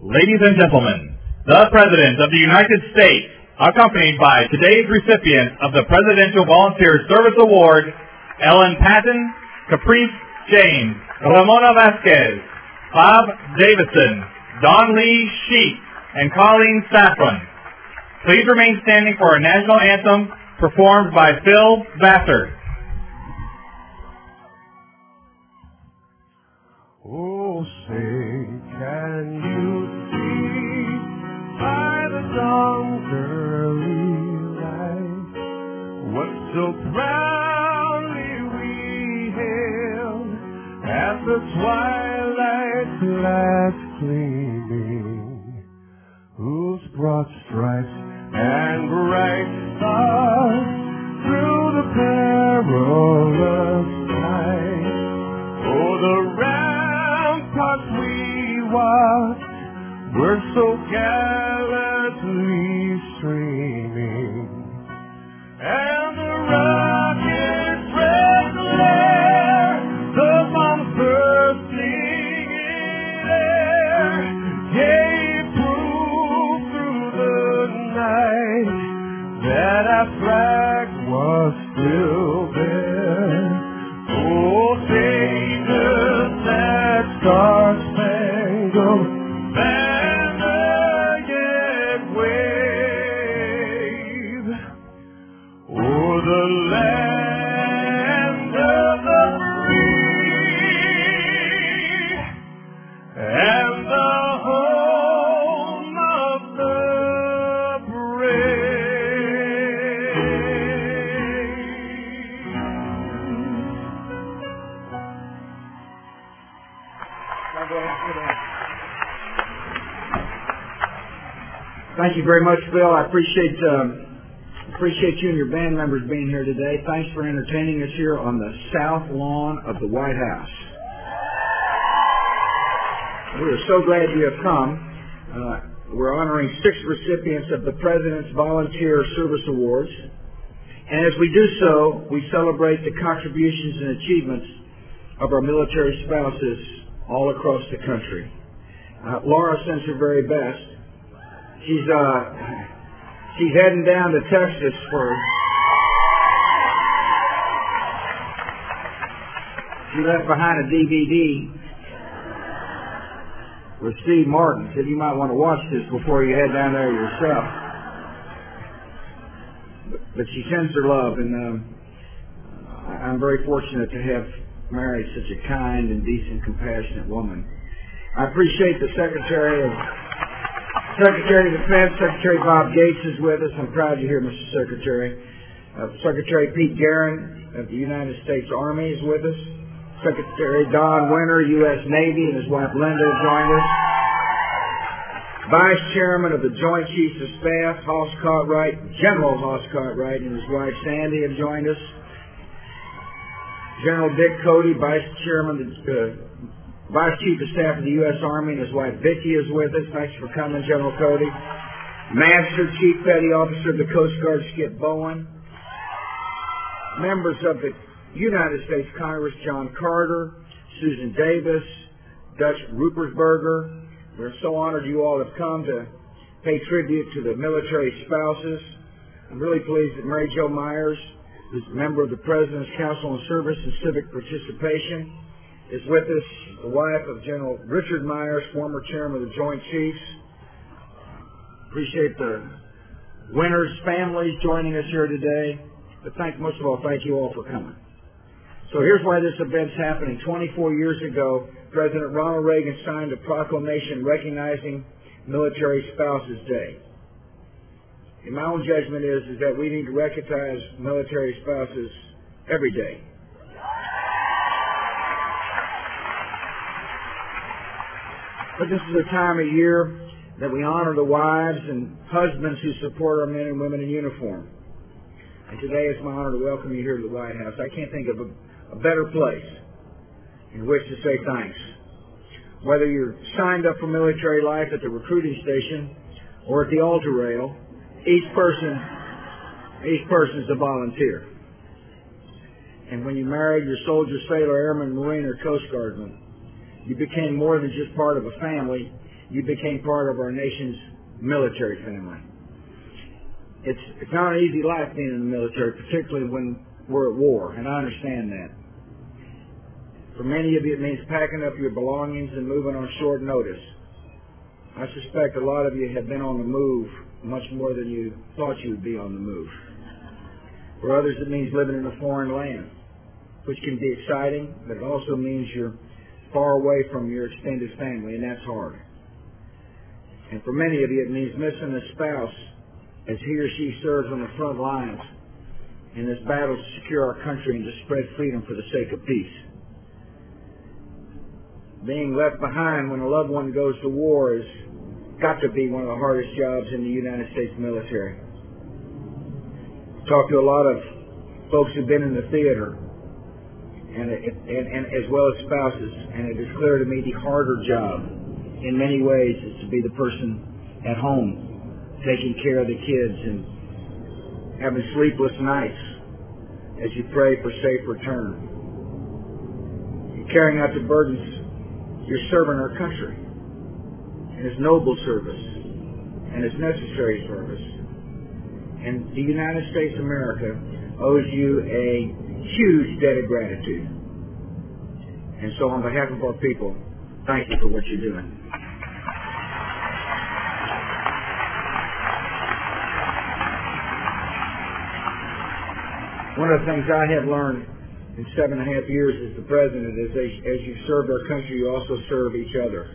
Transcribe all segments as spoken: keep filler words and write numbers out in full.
Ladies and gentlemen, the President of the United States, accompanied by today's recipient of the Presidential Volunteer Service Award, Ellen Patton, Caprice James, Ramona Vasquez, Bob Davison, Don Lee Sheep, and Colleen Saffron. Please remain standing for our national anthem performed by Phil Vassar. Oh, say, can you see by the dawn's early light what so proudly we hailed at the twilight's last gleaming, whose broad stripes and bright stars through the perilous night, oh, the ramparts we watched were so gallantly streaming, and the rocket's red glare, the bombs bursting in air, gave proof through the night that our flag was still there. Oh, say does that star-spangled banner yet wave o'er the land of the free and the home of the Thank you very much, Bill. I appreciate um, appreciate you and your band members being here today. Thanks for entertaining us here on the south lawn of the White House. We are so glad you have come. Uh, we're honoring six recipients of the President's Volunteer Service Awards. And as we do so, we celebrate the contributions and achievements of our military spouses all across the country. Uh, Laura sends her very best. She's uh, she's heading down to Texas for. She left behind a D V D with Steve Martin. Said you might want to watch this before you head down there yourself. But, but she sends her love, and um, I'm very fortunate to have married such a kind and decent, compassionate woman. I appreciate the Secretary of. Secretary of Defense, Secretary Bob Gates is with us. I'm proud you're here, Mister Secretary. Uh, Secretary Pete Guerin of the United States Army is with us. Secretary Don Winter, U S Navy, and his wife Linda have joined us. Vice Chairman of the Joint Chiefs of Staff, Hoss Cartwright, General Hoss Cartwright, and his wife Sandy have joined us. General Dick Cody, Vice Chairman of the uh, Vice Chief of Staff of the U S Army, and his wife Vicki is with us. Thanks for coming, General Cody. Master Chief Petty Officer of the Coast Guard, Skip Bowen. Members of the United States Congress, John Carter, Susan Davis, Dutch Rupersberger. We're so honored you all have come to pay tribute to the military spouses. I'm really pleased that Mary Jo Myers, who's a member of the President's Council on Service and Civic Participation, is with us, the wife of General Richard Myers, former chairman of the Joint Chiefs. Appreciate the Winters families joining us here today. But thank, most of all, thank you all for coming. So here's why this event's happening. twenty-four years ago, President Ronald Reagan signed a proclamation recognizing Military Spouses Day. And my own judgment is, is that we need to recognize military spouses every day. But this is a time of year that we honor the wives and husbands who support our men and women in uniform. And today it's my honor to welcome you here to the White House. I can't think of a, a better place in which to say thanks. Whether you're signed up for military life at the recruiting station or at the altar rail, each person, each person is a volunteer. And when you married your soldier, sailor, airman, marine, or Coast Guardman, you became more than just part of a family. you became part of our nation's military family. It's, it's not an easy life being in the military, particularly when we're at war, and I understand that. For many of you, it means packing up your belongings and moving on short notice. I suspect a lot of you have been on the move much more than you thought you would be on the move. For others, it means living in a foreign land, which can be exciting, but it also means you're far away from your extended family, and that's hard. And for many of you, it means missing a spouse as he or she serves on the front lines in this battle to secure our country and to spread freedom for the sake of peace. Being left behind when a loved one goes to war has got to be one of the hardest jobs in the United States military. Talked to a lot of folks who've been in the theater, and, and, and as well as spouses, and it is clear to me the harder job in many ways is to be the person at home, taking care of the kids and having sleepless nights as you pray for safe return. You're carrying out the burdens. You're serving our country, and it's noble service, and it's necessary service. And the United States of America owes you a huge debt of gratitude. And so on behalf of our people, thank you for what you're doing. One of the things I have learned in seven and a half years as the president is as, as you've served our country, you also serve each other.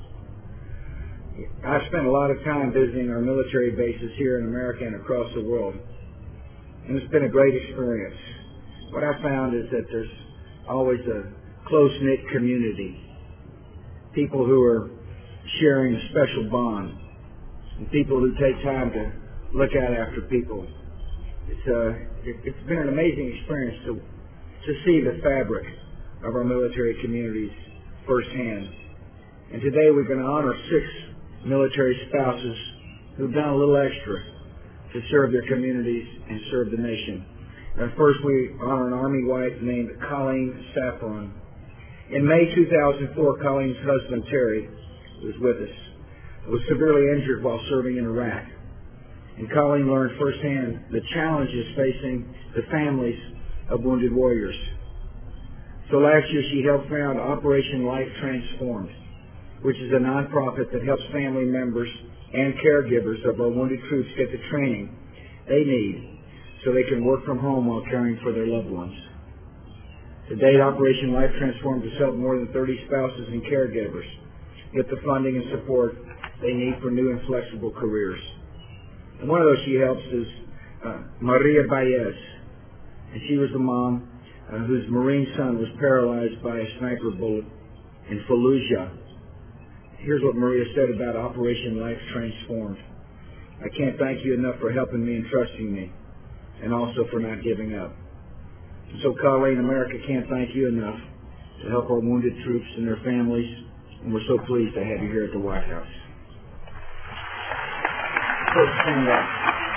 I've spent a lot of time visiting our military bases here in America and across the world, and it's been a great experience. What I found is that there's always a close-knit community, people who are sharing a special bond, and people who take time to look out after people. It's, uh, it, it's been an amazing experience to to see the fabric of our military communities firsthand. And today we're going to honor six military spouses who've done a little extra to serve their communities and serve the nation. And first we honor an Army wife named Colleen Saffron. In May two thousand four, Colleen's husband, Terry, who was with us, was severely injured while serving in Iraq. And Colleen learned firsthand the challenges facing the families of wounded warriors. So last year she helped found Operation Life Transformed, which is a nonprofit that helps family members and caregivers of our wounded troops get the training they need so they can work from home while caring for their loved ones. To date, Operation Life Transformed has helped more than thirty spouses and caregivers get the funding and support they need for new and flexible careers. And one of those she helps is uh, Maria Baez. And she was the mom uh, whose Marine son was paralyzed by a sniper bullet in Fallujah. Here's what Maria said about Operation Life Transformed. I can't thank you enough for helping me and trusting me, and also for not giving up. And so, Colleen, America can't thank you enough to help our wounded troops and their families, and we're so pleased to have you here at the White House. Please stand up.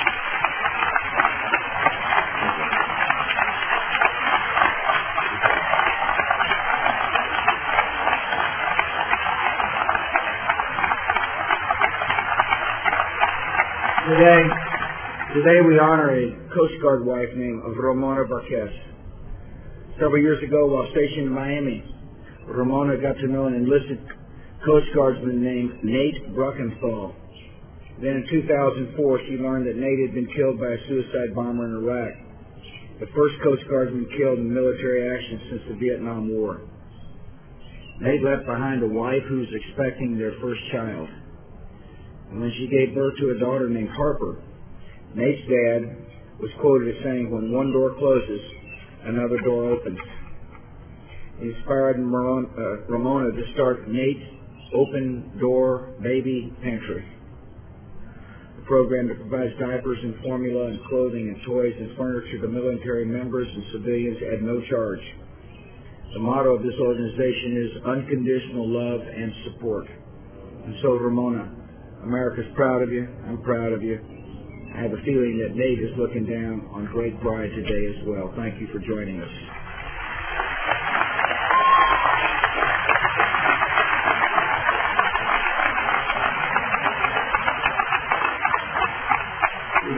Today, today we honor a Coast Guard wife named Ramona Varquez. Several years ago, while stationed in Miami, Ramona got to know an enlisted Coast Guardsman named Nate Bruckenthal. Then in two thousand four, she learned that Nate had been killed by a suicide bomber in Iraq, the first Coast Guardsman killed in military action since the Vietnam War. Nate left behind a wife who was expecting their first child. And when she gave birth to a daughter named Harper, Nate's dad was quoted as saying, when one door closes, another door opens. He inspired Ramona to start Nate's Open Door Baby Pantry, a program that provides diapers and formula and clothing and toys and furniture to military members and civilians at no charge. The motto of this organization is unconditional love and support. And so, Ramona, America's proud of you. I'm proud of you. I have a feeling that Nate is looking down on great pride today as well. Thank you for joining us.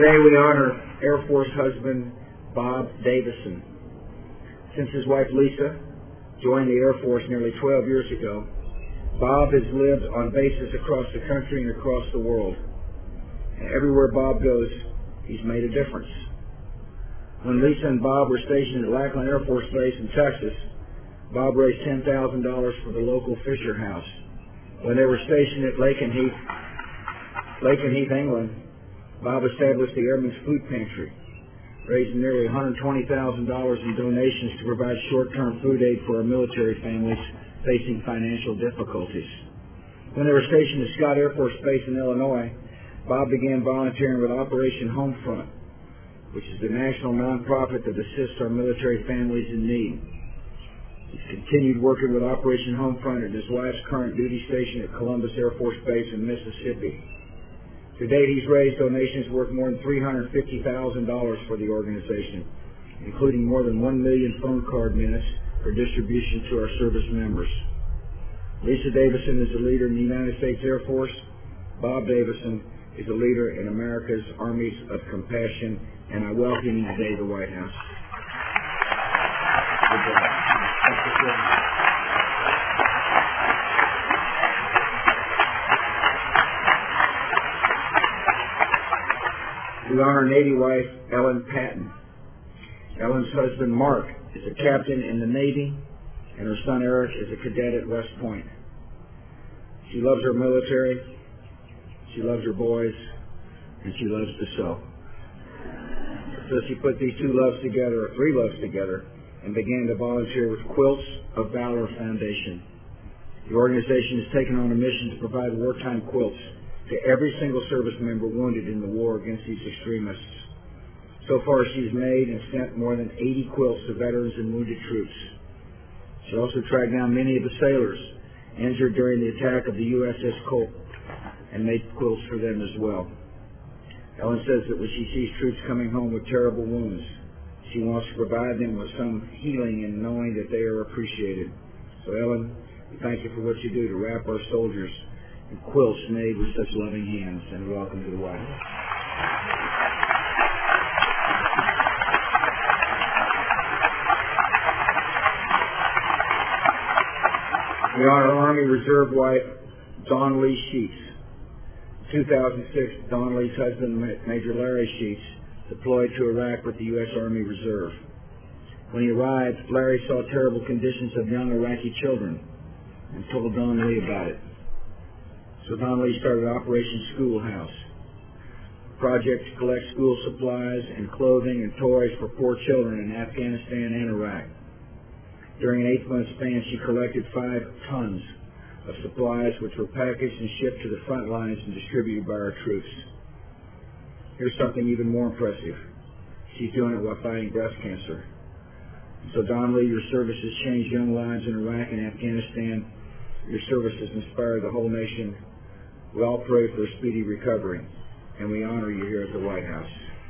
Today we honor Air Force husband Bob Davison. Since his wife Lisa joined the Air Force nearly twelve years ago, Bob has lived on bases across the country and across the world. And everywhere Bob goes, he's made a difference. When Lisa and Bob were stationed at Lackland Air Force Base in Texas, Bob raised ten thousand dollars for the local Fisher House. When they were stationed at Lakenheath, Lakenheath, England, Bob established the Airmen's Food Pantry, raising nearly one hundred twenty thousand dollars in donations to provide short-term food aid for our military families facing financial difficulties. When they were stationed at Scott Air Force Base in Illinois, Bob began volunteering with Operation Homefront, which is a national nonprofit that assists our military families in need. He's continued working with Operation Homefront at his wife's current duty station at Columbus Air Force Base in Mississippi. To date, he's raised donations worth more than three hundred fifty thousand dollars for the organization, including more than one million phone card minutes for distribution to our service members. Lisa Davison is a leader in the United States Air Force. Bob Davison is a leader in America's Armies of Compassion, and I welcome you today to the White House. Good job. We honor Navy wife Ellen Patton. Ellen's husband Mark is a captain in the Navy, and her son Eric is a cadet at West Point. She loves her military, she loves her boys, and she loves to sew. So she put these two loves together, or three loves together, and began to volunteer with Quilts of Valor Foundation. The organization has taken on a mission to provide wartime quilts to every single service member wounded in the war against these extremists. So far, she's made and sent more than eighty quilts to veterans and wounded troops. She also tracked down many of the sailors injured during the attack of the U S S Colt and made quilts for them as well. Ellen says that when she sees troops coming home with terrible wounds, she wants to provide them with some healing and knowing that they are appreciated. So Ellen, we thank you for what you do to wrap our soldiers in quilts made with such loving hands, and welcome to the White House. We honor Army Reserve wife Dawn Lee Sheets. In two thousand six, Dawn Lee's husband, Major Larry Sheets, deployed to Iraq with the U S Army Reserve. When he arrived, Larry saw terrible conditions of young Iraqi children and told Dawn Lee about it. So Dawn Lee started Operation Schoolhouse, a project to collect school supplies and clothing and toys for poor children in Afghanistan and Iraq. During an eight-month span, she collected five tons of supplies which were packaged and shipped to the front lines and distributed by our troops. Here's something even more impressive. She's doing it while fighting breast cancer. So Dawn Lee, your service has changed young lives in Iraq and Afghanistan. Your service has inspired the whole nation. We all pray for a speedy recovery, and we honor you here at the White House.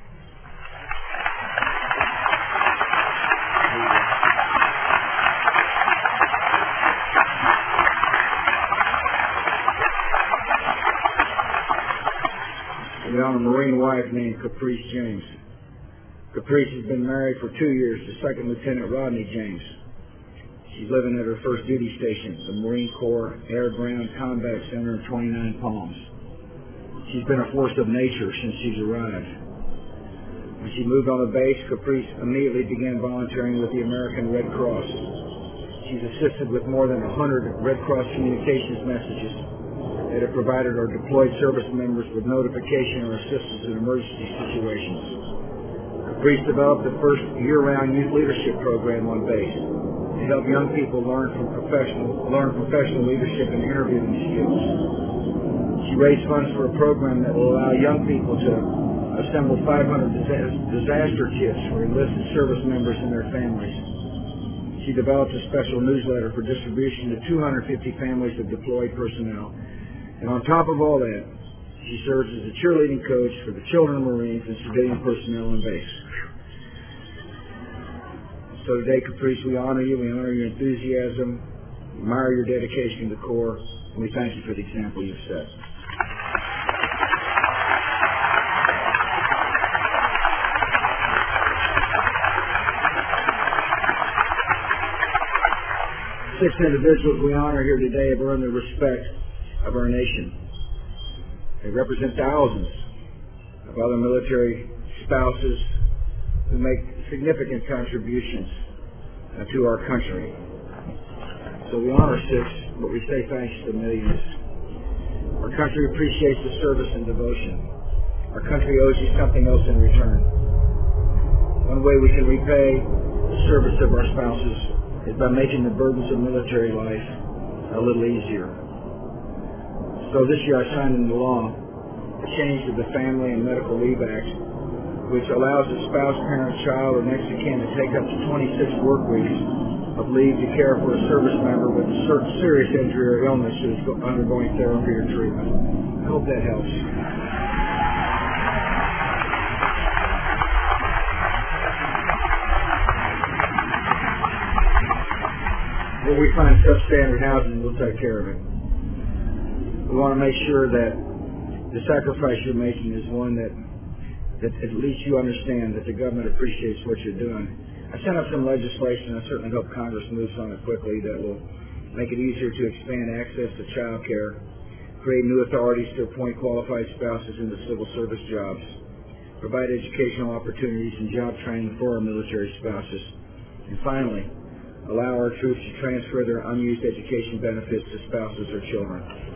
We honor a Marine wife named Caprice James. Caprice has been married for two years to Second Lieutenant Rodney James. She's living at her first duty station, the Marine Corps Air Ground Combat Center in twenty-nine Palms. She's been a force of nature since she's arrived. When she moved on the base, Caprice immediately began volunteering with the American Red Cross. She's assisted with more than one hundred Red Cross communications messages that have provided our deployed service members with notification or assistance in emergency situations. Caprice developed the first year-round youth leadership program on base to help young people learn from professional learn professional leadership and interviewing skills. She raised funds for a program that will allow young people to assemble five hundred disaster kits for enlisted service members and their families. She developed a special newsletter for distribution to two hundred fifty families of deployed personnel. And on top of all that, she serves as a cheerleading coach for the children of Marines and civilian personnel on base. So today, Caprice, we honor you, we honor your enthusiasm, we admire your dedication to the Corps, and we thank you for the example you've set. six individuals we honor here today have earned the respect of our nation. They represent thousands of other military spouses who make significant contributions uh, to our country. So we honor six, but we say thanks to millions. Our country appreciates the service and devotion. Our country owes you something else in return. One way we can repay the service of our spouses is by making the burdens of military life a little easier. So this year I signed into law a change to the Family and Medical Leave Act, which allows a spouse, parent, child, or next of kin to take up to twenty-six work weeks of leave to care for a service member with a certain serious injury or illness who is undergoing therapy or treatment. I hope that helps. When we find substandard housing, we'll take care of it. We want to make sure that the sacrifice you're making is one that, that at least you understand that the government appreciates what you're doing. I sent up some legislation. I certainly hope Congress moves on it quickly that will make it easier to expand access to child care, create new authorities to appoint qualified spouses into civil service jobs, provide educational opportunities and job training for our military spouses, and finally, allow our troops to transfer their unused education benefits to spouses or children.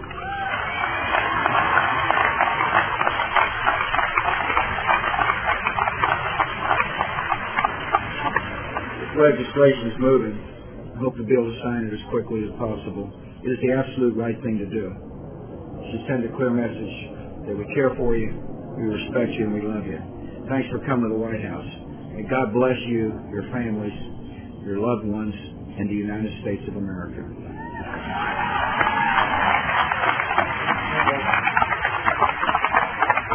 Legislation is moving. I hope to be able to sign it as quickly as possible. It is the absolute right thing to do. It should send a clear message that we care for you, we respect you, and we love you. Thanks for coming to the White House. And God bless you, your families, your loved ones, and the United States of America.